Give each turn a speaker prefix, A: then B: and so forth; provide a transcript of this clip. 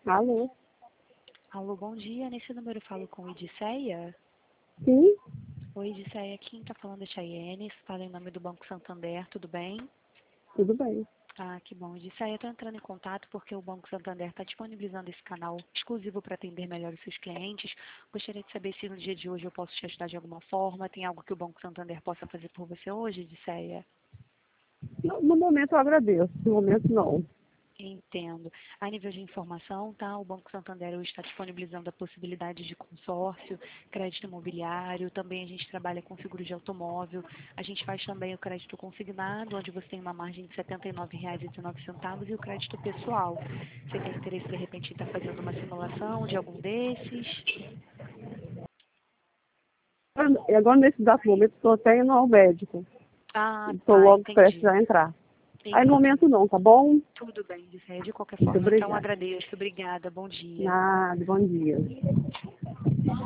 A: Alô?
B: Alô, bom dia. Nesse número eu falo com Edicéia.
A: Sim,
B: Oi, Edicéia. Quem está falando é Chayene. Fala em nome do Banco Santander. Tudo bem?
A: tudo bem.
B: Ah, que bom. Edicéia, eu estou entrando em contato porque o Banco Santander está disponibilizando esse canal exclusivo para atender melhor os seus clientes. Gostaria de saber se no dia de hoje eu posso te ajudar de alguma forma. Tem algo que o Banco Santander possa fazer por você hoje, Edicéia?
A: No momento eu agradeço, no momento não.
B: Entendo. A nível de informação, tá? O Banco Santander hoje está disponibilizando a possibilidade de consórcio, crédito imobiliário, também a gente trabalha com seguro de automóvel, a gente faz também o crédito consignado, onde você tem uma margem de R$ 79,19 e o crédito pessoal. Você tem interesse, de repente, em estar fazendo uma simulação de algum desses?
A: E agora, nesse exato momento, estou até indo ao médico.
B: Ah,
A: Estou
B: tá,
A: logo prestes
B: entendi.
A: a entrar. Aí, no
B: Entendi.
A: momento não, tá bom?
B: Tudo bem, Gisele. De qualquer
A: Muito
B: forma, então
A: obrigada.
B: agradeço. Obrigada. Bom dia.
A: Nada, bom dia.